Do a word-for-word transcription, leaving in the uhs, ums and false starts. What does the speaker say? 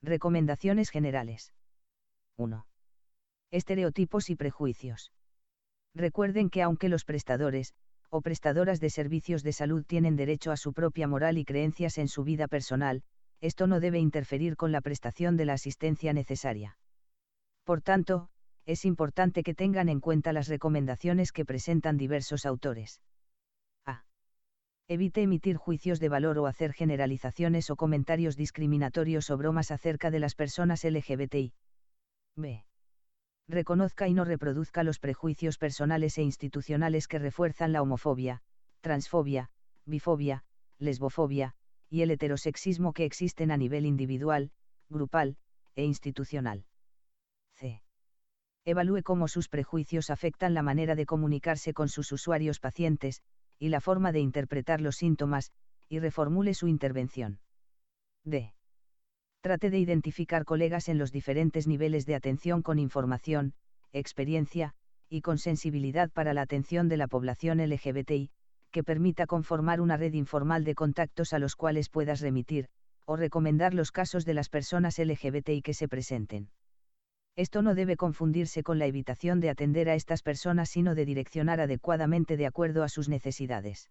Recomendaciones generales. uno. Estereotipos y prejuicios. Recuerden que aunque los prestadores, o prestadoras de servicios de salud tienen derecho a su propia moral y creencias en su vida personal, esto no debe interferir con la prestación de la asistencia necesaria. Por tanto, es importante que tengan en cuenta las recomendaciones que presentan diversos autores. A. Evite emitir juicios de valor o hacer generalizaciones o comentarios discriminatorios o bromas acerca de las personas L G B T I. B. Reconozca y no reproduzca los prejuicios personales e institucionales que refuerzan la homofobia, transfobia, bifobia, lesbofobia, y el heterosexismo que existen a nivel individual, grupal, e institucional. C. Evalúe cómo sus prejuicios afectan la manera de comunicarse con sus usuarios pacientes, y la forma de interpretar los síntomas, y reformule su intervención. D. Trate de identificar colegas en los diferentes niveles de atención con información, experiencia, y con sensibilidad para la atención de la población L G B T I, que permita conformar una red informal de contactos a los cuales puedas remitir, o recomendar los casos de las personas L G B T I que se presenten. Esto no debe confundirse con la evitación de atender a estas personas, sino de direccionar adecuadamente de acuerdo a sus necesidades.